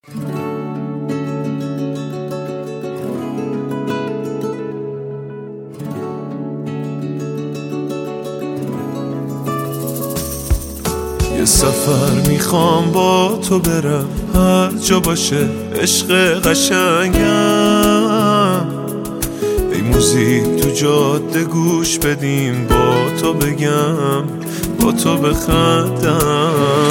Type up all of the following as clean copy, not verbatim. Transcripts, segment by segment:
یه سفر میخوام با تو برم، هر جا باشه عشق قشنگم. ای موزیک تو جاده گوش بدیم، با تو بگم با تو بخندم.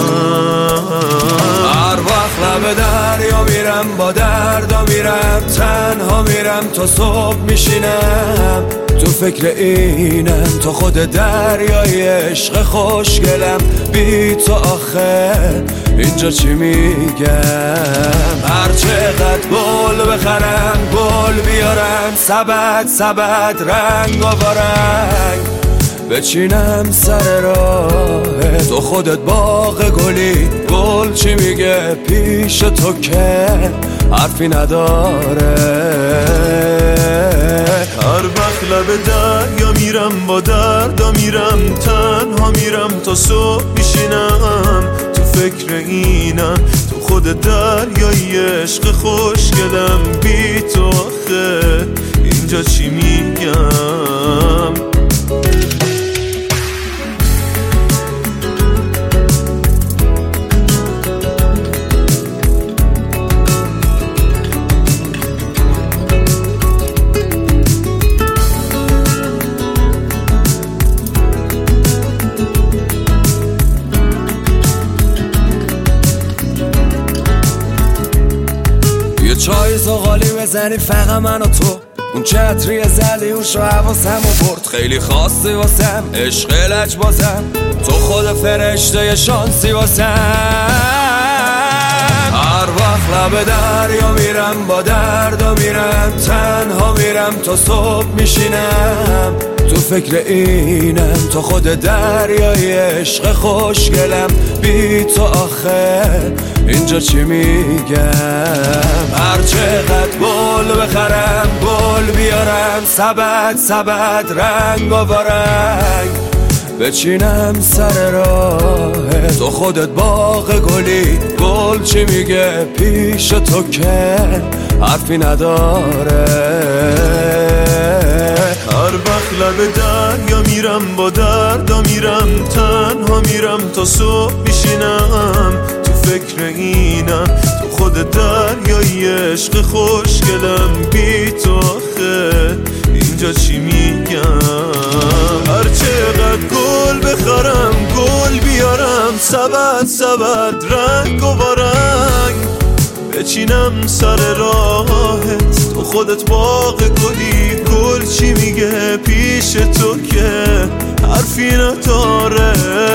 هر وقت لب دریا میرم با دردا میرم، تنها میرم تا صبح میشینم. تو فکر اینم تا خود دریای عشق خوشگلم. بی تو آخه اینجا چی میگم؟ هر چقدر گل بخرم گل بیارم، سبد سبد رنگ و رنگ بچینم سر راه تو. خودت باغ گلی، گل چی میگه پیش تو که حرفی نداره. هر وقت لب دریا میرم با دردا میرم، تنها میرم تا صبح میشینم. تو فکر اینم تو خود دریای عشق خوشگلم. بی تو آخه اینجا چی میگم؟ چای زغالی بزنی فقط من و تو، اون چتری زلیوش رو حواسمو برد. خیلی خاصی واسم عشق لجبازم، تو خود فرشته شانسی واسم. هر وقت لب دریا میرم با دردا میرم، تنها میرم تا صبح میشینم. تو فکر اینم تا خود دریای عشق خوشگلم. بی تو آخه اینجا چی میگم؟ هر چقدر گل بخرم گل بیارم، سبد سبد رنگ و رنگ بچینم سر راه تو. خودت باغ گلی، گل چی میگه پیش تو که حرفی نداره. هر وقت لب دریا میرم با دردا میرم، تنها میرم تا صبح میشینم. تو فکر اینم تو خود دریای عشق خوشگلم. بی تو آخه اینجا چی میگم؟ هر چقدر گل بخرم گل بیارم، سبد سبد رنگ و رنگ بچینم سر راهت. تو خودت باغ گلی، گل چی میگه پیش تو که حرفی نداره.